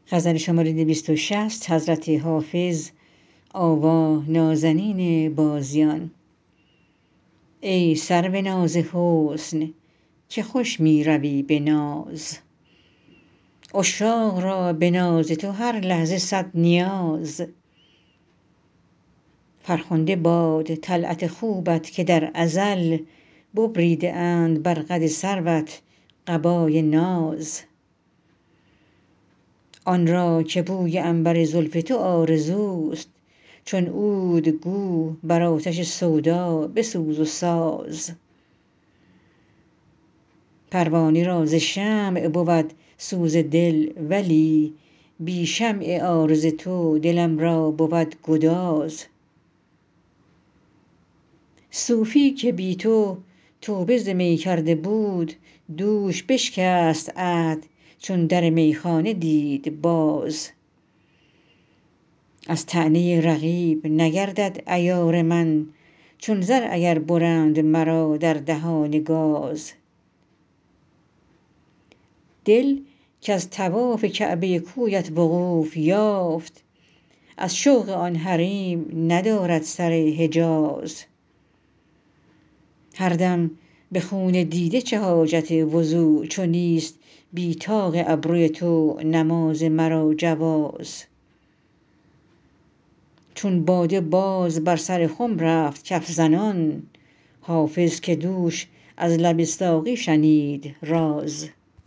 ای سروناز حسن چه خوش می روی به ناز عشاق را به ناز تو هر لحظه صد نیاز فرخنده باد طلعت خوبت که در ازل ببریده اند بر قد سروت قبای ناز آن را که بوی عنبر زلف تو آرزوست چون عود گو بر آتش سودا بسوز و ساز پروانه را ز شمع بود سوز دل ولی بی شمع عارض تو دلم را بود گداز صوفی که بی تو توبه ز می کرده بود دوش بشکست عهد چون در میخانه دید باز از طعنه رقیب نگردد عیار من چون زر اگر برند مرا در دهان گاز دل کز طواف کعبه کویت وقوف یافت از شوق آن حریم ندارد سر حجاز هر دم به خون دیده چه حاجت وضو چو نیست بی طاق ابروی تو نماز مرا جواز چون باده باز بر سر خم رفت کف زنان حافظ که دوش از لب ساقی شنید راز